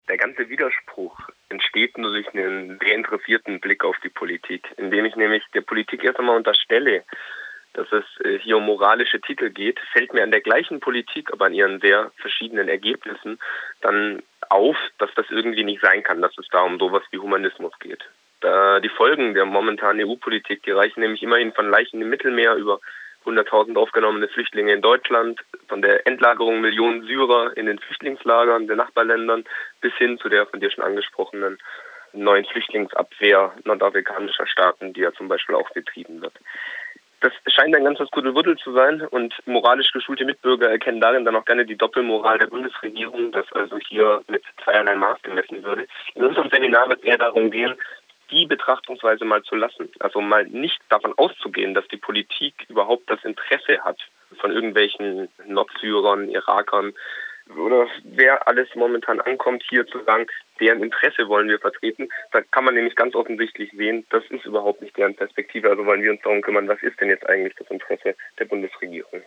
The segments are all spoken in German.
Der ganze Widerspruch entsteht nur durch einen sehr interessierten Blick auf die Politik, indem ich nämlich der Politik erst einmal unterstelle, dass es hier um moralische Titel geht, fällt mir an der gleichen Politik, aber an ihren sehr verschiedenen Ergebnissen dann auf, dass das irgendwie nicht sein kann, dass es da um sowas wie Humanismus geht. Da die Folgen der momentanen EU-Politik, die reichen nämlich immerhin von Leichen im Mittelmeer über 100.000 aufgenommene Flüchtlinge in Deutschland, von der Endlagerung Millionen Syrer in den Flüchtlingslagern der Nachbarländern bis hin zu der von dir schon angesprochenen neuen Flüchtlingsabwehr nordafrikanischer Staaten, die ja zum Beispiel auch betrieben wird. Das scheint ein ganzes Kuddelmuddel zu sein und moralisch geschulte Mitbürger erkennen darin dann auch gerne die Doppelmoral der Bundesregierung, dass also hier mit zweierlei Maß gemessen würde. In unserem Seminar wird es eher darum gehen, die Betrachtungsweise mal zu lassen. Also mal nicht davon auszugehen, dass die Politik überhaupt das Interesse hat, von irgendwelchen Nordsyrern, Irakern oder wer alles momentan ankommt, hier zu sagen, deren Interesse wollen wir vertreten. Da kann man nämlich ganz offensichtlich sehen, das ist überhaupt nicht deren Perspektive. Also wollen wir uns darum kümmern, was ist denn jetzt eigentlich das Interesse der Bundesregierung?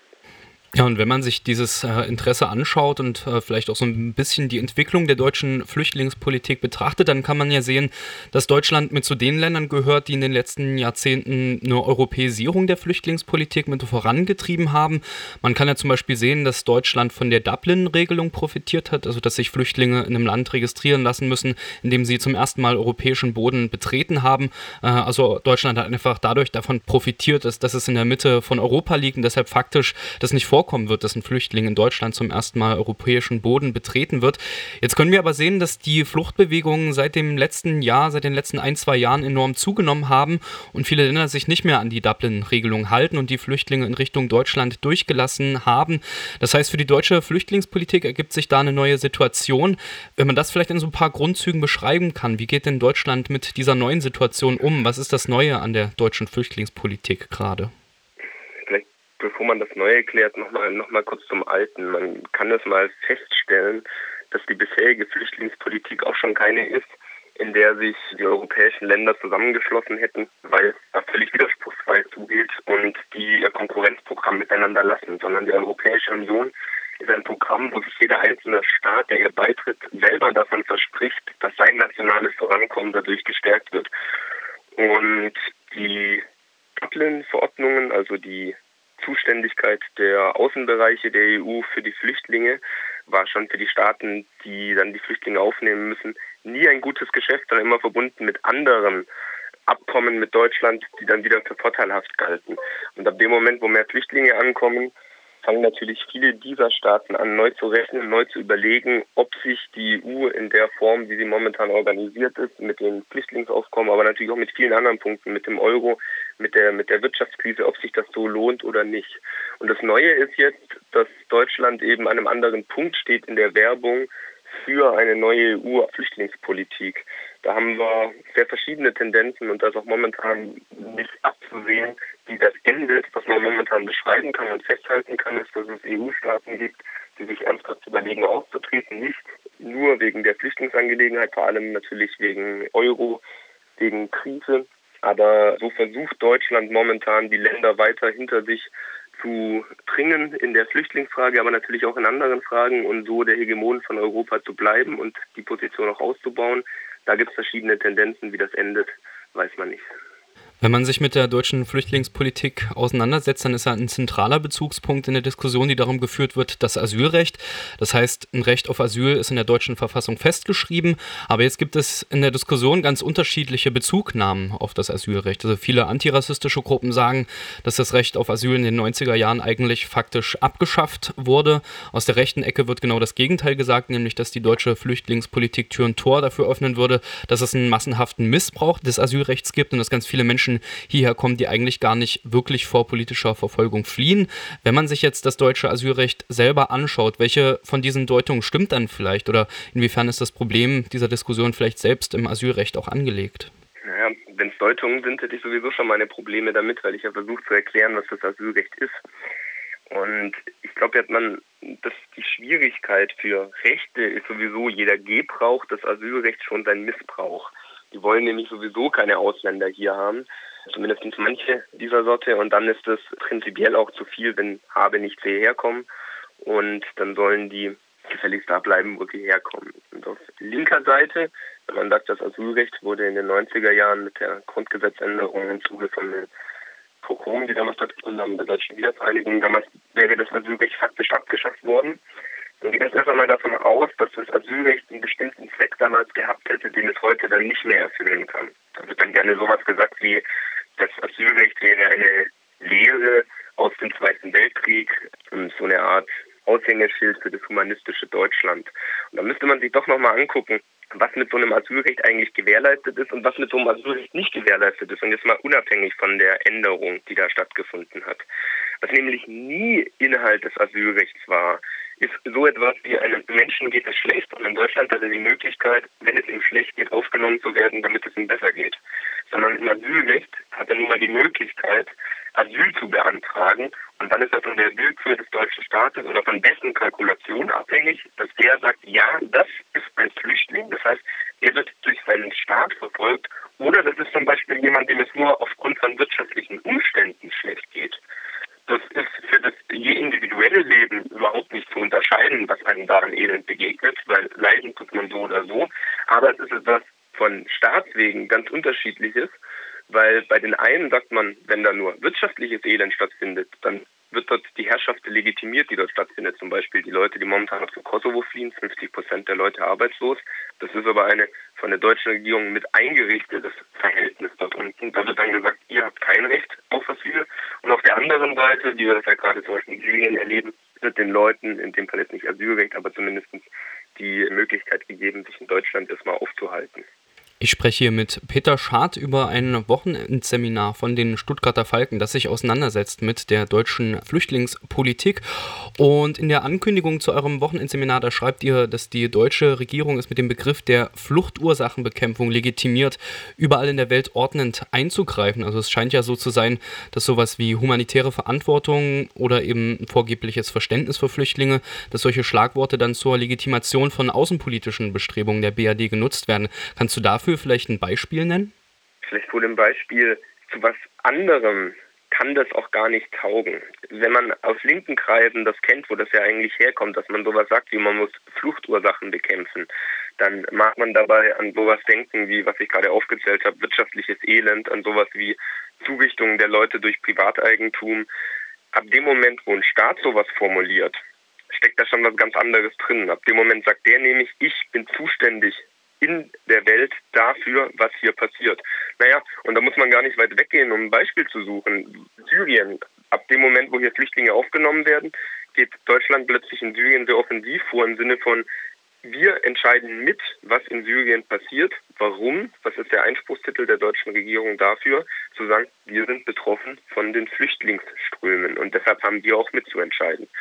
Ja, und wenn man sich dieses Interesse anschaut und vielleicht auch so ein bisschen die Entwicklung der deutschen Flüchtlingspolitik betrachtet, dann kann man ja sehen, dass Deutschland mit zu den Ländern gehört, die in den letzten Jahrzehnten eine Europäisierung der Flüchtlingspolitik mit vorangetrieben haben. Man kann ja zum Beispiel sehen, dass Deutschland von der Dublin-Regelung profitiert hat, also dass sich Flüchtlinge in einem Land registrieren lassen müssen, in dem sie zum ersten Mal europäischen Boden betreten haben. Also Deutschland hat einfach dadurch davon profitiert, dass es in der Mitte von Europa liegt und deshalb faktisch das nicht vorkommen wird, dass ein Flüchtling in Deutschland zum ersten Mal europäischen Boden betreten wird. Jetzt können wir aber sehen, dass die Fluchtbewegungen seit den letzten 1-2 Jahren enorm zugenommen haben und viele Länder sich nicht mehr an die Dublin-Regelung halten und die Flüchtlinge in Richtung Deutschland durchgelassen haben. Das heißt, für die deutsche Flüchtlingspolitik ergibt sich da eine neue Situation. Wenn man das vielleicht in so ein paar Grundzügen beschreiben kann, wie geht denn Deutschland mit dieser neuen Situation um? Was ist das Neue an der deutschen Flüchtlingspolitik gerade? Bevor man das Neue klärt, noch mal kurz zum Alten. Man kann das mal feststellen, dass die bisherige Flüchtlingspolitik auch schon keine ist, in der sich die europäischen Länder zusammengeschlossen hätten, weil es da völlig widerspruchsfrei zugeht und die ihr Konkurrenzprogramm miteinander lassen, sondern die Europäische Union ist ein Programm, wo sich jeder einzelne Staat, der ihr beitritt, selber davon verspricht, dass sein nationales Vorankommen dadurch gestärkt wird. Und die Dublin-Verordnungen, also die Zuständigkeit der Außenbereiche der EU für die Flüchtlinge war schon für die Staaten, die dann die Flüchtlinge aufnehmen müssen, nie ein gutes Geschäft, sondern immer verbunden mit anderen Abkommen mit Deutschland, die dann wieder für vorteilhaft galten. Und ab dem Moment, wo mehr Flüchtlinge ankommen, fangen natürlich viele dieser Staaten an, neu zu rechnen, neu zu überlegen, ob sich die EU in der Form, wie sie momentan organisiert ist, mit dem Flüchtlingsaufkommen, aber natürlich auch mit vielen anderen Punkten, mit dem Euro, mit der Wirtschaftskrise, ob sich das so lohnt oder nicht. Und das Neue ist jetzt, dass Deutschland eben an einem anderen Punkt steht in der Werbung für eine neue EU-Flüchtlingspolitik. Da haben wir sehr verschiedene Tendenzen und da ist auch momentan nicht abzusehen, wie das endet. Was man momentan beschreiben kann und festhalten kann, ist, dass es EU-Staaten gibt, die sich ernsthaft überlegen, auszutreten. Nicht nur wegen der Flüchtlingsangelegenheit, vor allem natürlich wegen Euro, wegen Krise. Aber so versucht Deutschland momentan, die Länder weiter hinter sich zu dringen in der Flüchtlingsfrage, aber natürlich auch in anderen Fragen und so der Hegemon von Europa zu bleiben und die Position auch auszubauen. Da gibt es verschiedene Tendenzen, wie das endet, weiß man nicht. Wenn man sich mit der deutschen Flüchtlingspolitik auseinandersetzt, dann ist ja ein zentraler Bezugspunkt in der Diskussion, die darum geführt wird, das Asylrecht. Das heißt, ein Recht auf Asyl ist in der deutschen Verfassung festgeschrieben, aber jetzt gibt es in der Diskussion ganz unterschiedliche Bezugnahmen auf das Asylrecht. Also viele antirassistische Gruppen sagen, dass das Recht auf Asyl in den 90er Jahren eigentlich faktisch abgeschafft wurde. Aus der rechten Ecke wird genau das Gegenteil gesagt, nämlich, dass die deutsche Flüchtlingspolitik Tür und Tor dafür öffnen würde, dass es einen massenhaften Missbrauch des Asylrechts gibt und dass ganz viele Menschen hierher kommen, die eigentlich gar nicht wirklich vor politischer Verfolgung fliehen. Wenn man sich jetzt das deutsche Asylrecht selber anschaut, welche von diesen Deutungen stimmt dann vielleicht oder inwiefern ist das Problem dieser Diskussion vielleicht selbst im Asylrecht auch angelegt? Naja, wenn es Deutungen sind, hätte ich sowieso schon meine Probleme damit, weil ich ja versucht zu erklären, was das Asylrecht ist. Und ich glaube, dass die Schwierigkeit für Rechte ist sowieso jeder Gebrauch des Asylrechts schon sein Missbrauch. Die wollen nämlich sowieso keine Ausländer hier haben, zumindest manche dieser Sorte. Und dann ist es prinzipiell auch zu viel, wenn Habe nicht hierher kommen. Und dann sollen die gefälligst da bleiben, wo sie herkommen. Und auf linker Seite, wenn man sagt, das Asylrecht wurde in den 90er Jahren mit der Grundgesetzänderung im Zuge von den Pogromen, die damals stattgefunden haben, der deutschen Wiedervereinigung, damals wäre das Asylrecht faktisch abgeschafft worden. Und ich gehe erst einmal davon aus, dass das Asylrecht einen bestimmten Zweck damals gehabt hätte, den es heute dann nicht mehr erfüllen kann. Da wird dann gerne sowas gesagt wie, das Asylrecht wäre eine Lehre aus dem Zweiten Weltkrieg und so eine Art Aushängeschild für das humanistische Deutschland. Und da müsste man sich doch nochmal angucken, was mit so einem Asylrecht eigentlich gewährleistet ist und was mit so einem Asylrecht nicht gewährleistet ist. Und jetzt mal unabhängig von der Änderung, die da stattgefunden hat. Was nämlich nie Inhalt des Asylrechts war, ist so etwas wie einem Menschen geht es schlecht und in Deutschland hat er die Möglichkeit, wenn es ihm schlecht geht, aufgenommen zu werden, damit es ihm besser geht. Sondern im Asylrecht hat er nun mal die Möglichkeit, Asyl zu beantragen und dann ist er von der Willkür des deutschen Staates oder von dessen Kalkulation abhängig, dass der sagt, ja, das ist ein Flüchtling, das heißt, er wird durch seinen Staat verfolgt oder das ist zum Beispiel jemand, dem es nur aufgrund von wirtschaftlichen Umständen schlecht geht. Das ist für das je individuelle Leben überhaupt nicht zu unterscheiden, was einem daran elend begegnet, weil leiden tut man so oder so. Aber es ist etwas von Staatswegen ganz Unterschiedliches, weil bei den einen sagt man, wenn da nur wirtschaftliches Elend stattfindet, dann wird dort die Herrschaft legitimiert, die dort stattfindet. Zum Beispiel die Leute, die momentan aus dem Kosovo fliehen, 50% der Leute arbeitslos. Das ist aber eine von der deutschen Regierung mit eingerichtetes Verhältnis dort unten. Da wird dann gesagt, ihr habt kein Recht auf Asyl. Und auf der anderen Seite, wie wir das ja gerade zum Beispiel in Syrien erleben, wird den Leuten, in dem Fall jetzt nicht Asylrecht, aber zumindest die Möglichkeit gegeben, sich in Deutschland erstmal aufzuhalten. Ich spreche hier mit Peter Schad über ein Wochenendseminar von den Stuttgarter Falken, das sich auseinandersetzt mit der deutschen Flüchtlingspolitik. Und in der Ankündigung zu eurem Wochenendseminar, da schreibt ihr, dass die deutsche Regierung es mit dem Begriff der Fluchtursachenbekämpfung legitimiert, überall in der Welt ordnend einzugreifen. Also es scheint ja so zu sein, dass sowas wie humanitäre Verantwortung oder eben vorgebliches Verständnis für Flüchtlinge, dass solche Schlagworte dann zur Legitimation von außenpolitischen Bestrebungen der BRD genutzt werden. Kannst du dafür vielleicht ein Beispiel nennen? Vielleicht vor dem Beispiel zu was anderem kann das auch gar nicht taugen. Wenn man aus linken Kreisen das kennt, wo das ja eigentlich herkommt, dass man sowas sagt, wie man muss Fluchtursachen bekämpfen, dann mag man dabei an sowas denken, wie was ich gerade aufgezählt habe, wirtschaftliches Elend, an sowas wie Zurichtungen der Leute durch Privateigentum. Ab dem Moment, wo ein Staat sowas formuliert, steckt da schon was ganz anderes drin. Ab dem Moment sagt der nämlich, ich bin zuständig in der Welt dafür, was hier passiert. Naja, und da muss man gar nicht weit weggehen, um ein Beispiel zu suchen. Syrien, ab dem Moment, wo hier Flüchtlinge aufgenommen werden, geht Deutschland plötzlich in Syrien sehr offensiv vor, im Sinne von, wir entscheiden mit, was in Syrien passiert. Warum? Was ist der Einspruchstitel der deutschen Regierung dafür? Zu sagen, wir sind betroffen von den Flüchtlingsströmen und deshalb haben wir auch mitzuentscheiden.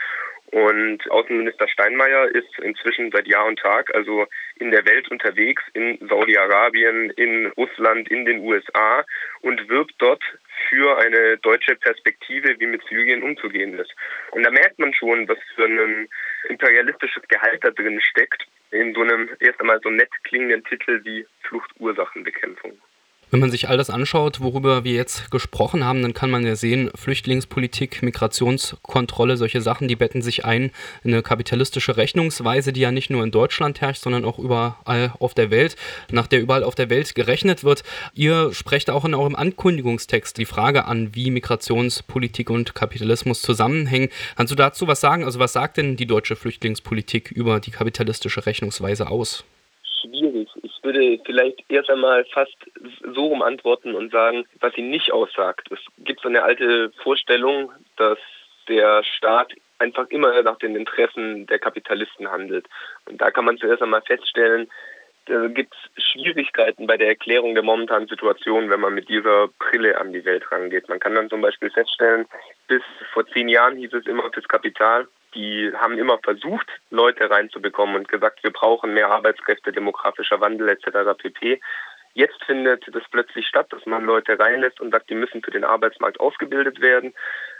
Und Außenminister Steinmeier ist inzwischen seit Jahr und Tag also in der Welt unterwegs, in Saudi-Arabien, in Russland, in den USA und wirbt dort für eine deutsche Perspektive, wie mit Syrien umzugehen ist. Und da merkt man schon, was für ein imperialistisches Gehalt da drin steckt, in so einem erst einmal so nett klingenden Titel wie Fluchtursachenbekämpfung. Wenn man sich all das anschaut, worüber wir jetzt gesprochen haben, dann kann man ja sehen, Flüchtlingspolitik, Migrationskontrolle, solche Sachen, die betten sich ein in eine kapitalistische Rechnungsweise, die ja nicht nur in Deutschland herrscht, sondern auch überall auf der Welt, nach der überall auf der Welt gerechnet wird. Ihr sprecht auch in eurem Ankündigungstext die Frage an, wie Migrationspolitik und Kapitalismus zusammenhängen. Kannst du dazu was sagen? Also was sagt denn die deutsche Flüchtlingspolitik über die kapitalistische Rechnungsweise aus? Schwierig. Ich würde vielleicht erst einmal fast so rum antworten und sagen, was sie nicht aussagt. Es gibt so eine alte Vorstellung, dass der Staat einfach immer nach den Interessen der Kapitalisten handelt. Und da kann man zuerst einmal feststellen, da gibt es Schwierigkeiten bei der Erklärung der momentanen Situation, wenn man mit dieser Brille an die Welt rangeht. Man kann dann zum Beispiel feststellen, bis vor 10 Jahren hieß es immer fürs Kapital, die haben immer versucht, Leute reinzubekommen und gesagt, wir brauchen mehr Arbeitskräfte, demografischer Wandel etc. pp. Jetzt findet das plötzlich statt, dass man Leute reinlässt und sagt, die müssen für den Arbeitsmarkt ausgebildet werden.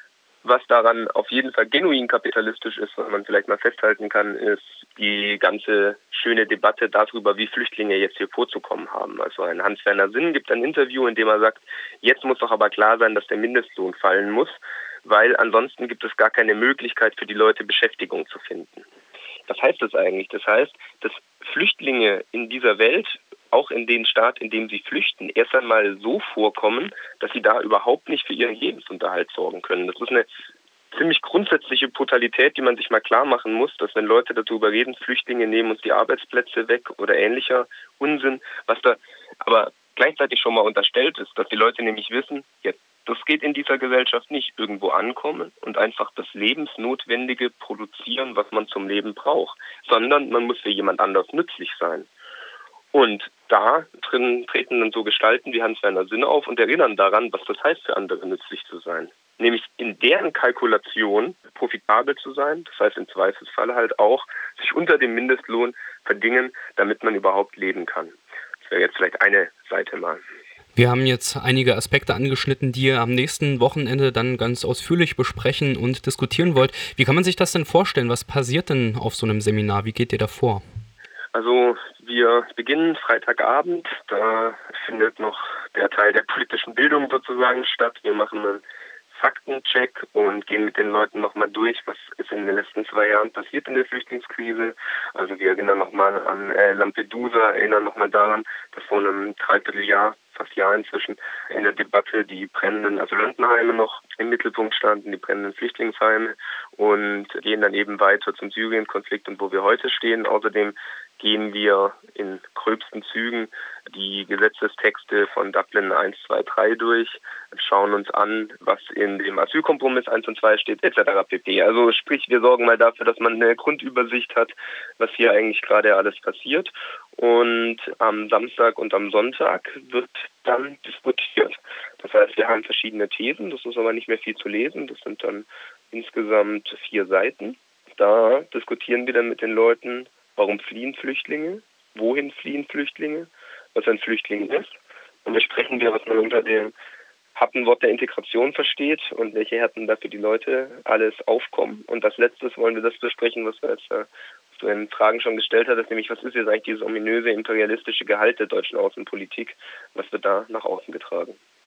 Was daran auf jeden Fall genuin kapitalistisch ist, was man vielleicht mal festhalten kann, ist die ganze schöne Debatte darüber, wie Flüchtlinge jetzt hier vorzukommen haben. Also ein Hans-Werner Sinn gibt ein Interview, in dem er sagt, jetzt muss doch aber klar sein, dass der Mindestlohn fallen muss, weil ansonsten gibt es gar keine Möglichkeit für die Leute, Beschäftigung zu finden. Was heißt das eigentlich? Das heißt, dass Flüchtlinge in dieser Welt, auch in den Staat, in dem sie flüchten, erst einmal so vorkommen, dass sie da überhaupt nicht für ihren Lebensunterhalt sorgen können. Das ist eine ziemlich grundsätzliche Brutalität, die man sich mal klar machen muss, dass wenn Leute darüber reden, Flüchtlinge nehmen uns die Arbeitsplätze weg oder ähnlicher Unsinn, was da aber gleichzeitig schon mal unterstellt ist, dass die Leute nämlich wissen, jetzt das geht in dieser Gesellschaft nicht, irgendwo ankommen und einfach das Lebensnotwendige produzieren, was man zum Leben braucht, sondern man muss für jemand anders nützlich sein. Und da drin treten dann so Gestalten wie Hans-Werner Sinne auf und erinnern daran, was das heißt, für andere nützlich zu sein. Nämlich in deren Kalkulation profitabel zu sein, das heißt im Zweifelsfall halt auch, sich unter dem Mindestlohn verdingen, damit man überhaupt leben kann. Das wäre jetzt vielleicht eine Seite mal. Wir haben jetzt einige Aspekte angeschnitten, die ihr am nächsten Wochenende dann ganz ausführlich besprechen und diskutieren wollt. Wie kann man sich das denn vorstellen? Was passiert denn auf so einem Seminar? Wie geht ihr da vor? Also wir beginnen Freitagabend, da findet noch der Teil der politischen Bildung sozusagen statt. Wir machen einen Faktencheck und gehen mit den Leuten nochmal durch, was ist in den letzten 2 Jahren passiert in der Flüchtlingskrise. Also wir erinnern nochmal an Lampedusa, erinnern nochmal daran, dass vor einem Dreivierteljahr, fast Jahr inzwischen, in der Debatte die brennenden Asylantenheime noch im Mittelpunkt standen, die brennenden Flüchtlingsheime, und gehen dann eben weiter zum Syrien-Konflikt und wo wir heute stehen. Außerdem gehen wir in gröbsten Zügen die Gesetzestexte von Dublin 1, 2, 3 durch, schauen uns an, was in dem Asylkompromiss 1 und 2 steht, etc. pp. Also sprich, wir sorgen mal dafür, dass man eine Grundübersicht hat, was hier eigentlich gerade alles passiert. Und am Samstag und am Sonntag wird dann diskutiert. Das heißt, wir haben verschiedene Thesen, das ist aber nicht mehr viel zu lesen, das sind dann insgesamt 4 Seiten. Da diskutieren wir dann mit den Leuten, warum fliehen Flüchtlinge, wohin fliehen Flüchtlinge, was ein Flüchtling ist. Und besprechen wir, was man unter dem Happenwort der Integration versteht und welche Härten da für die Leute alles aufkommen. Und als letztes wollen wir das besprechen, was wir jetzt so in Fragen schon gestellt hat, nämlich was ist jetzt eigentlich dieses ominöse imperialistische Gehalt der deutschen Außenpolitik, was wird da nach außen getragen.